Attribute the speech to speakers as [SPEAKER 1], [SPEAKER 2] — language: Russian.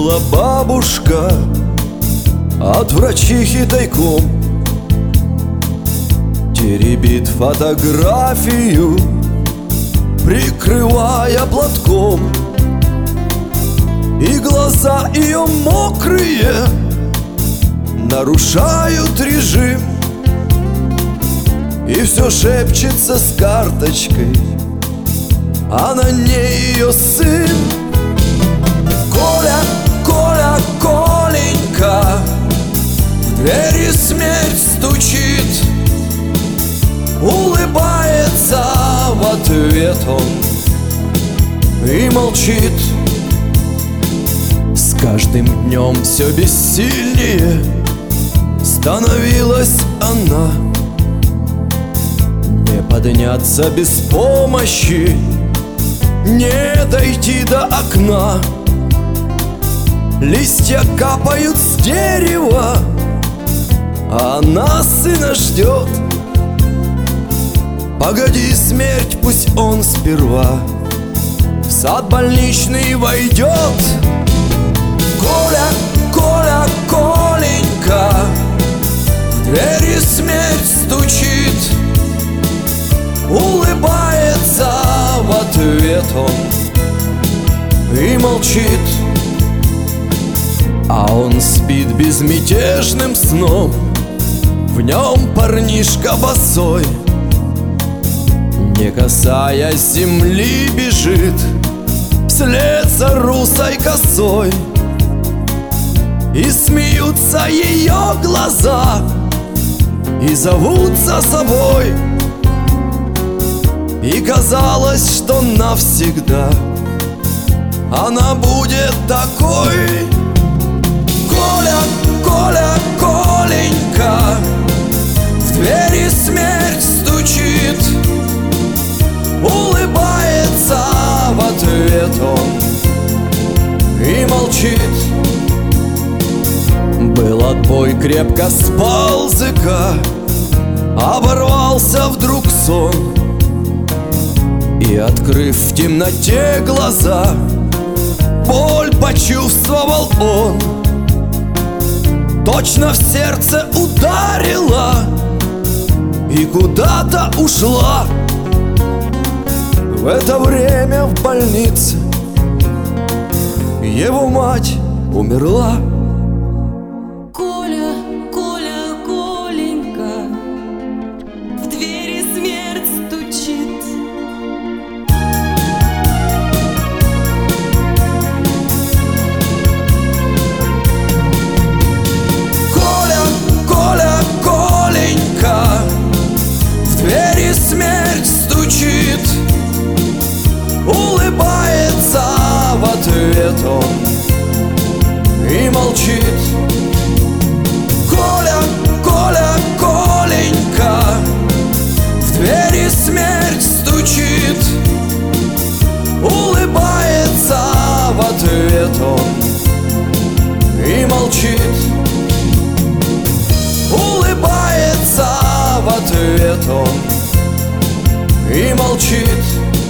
[SPEAKER 1] Придумала бабушка от врачихи тайком, теребит фотографию, прикрывая платком. И глаза ее мокрые нарушают режим, и все шепчется с карточкой, а на ней ее сын. Коля, Коля, Коленька, в двери смерть стучит, улыбается в ответ он и молчит. С каждым днем все бессильнее становилась она. Не подняться без помощи, не дойти до окна. Листья капают с дерева, а она сына ждет. Погоди, смерть, пусть он сперва в сад больничный войдет. Коля, Коля, Коленька, в двери смерть стучит, улыбается в ответ он и молчит. А он спит безмятежным сном, в нем парнишка босой, не касаясь земли, бежит вслед за русой косой. И смеются ее глаза, и зовут за собой. И казалось, что навсегда она будет такой. Коля, Коля, Коленька, в двери смерть стучит, улыбается в ответ он и молчит. Был отбой, крепко спал ЗК, оборвался вдруг сон. И, открыв в темноте глаза, боль почувствовал он. Точно в сердце ударила и куда-то ушла. В это время в больнице его мать умерла.
[SPEAKER 2] Коля, Коля, Коленька, в двери смерть стучит.
[SPEAKER 1] Коля, Коля, Коленька, в двери смерть стучит, улыбается в ответ он и молчит. Коля, Коля, Коленька, в двери смерть стучит, улыбается в ответ он и молчит. Улыбается в ответ он и молчит.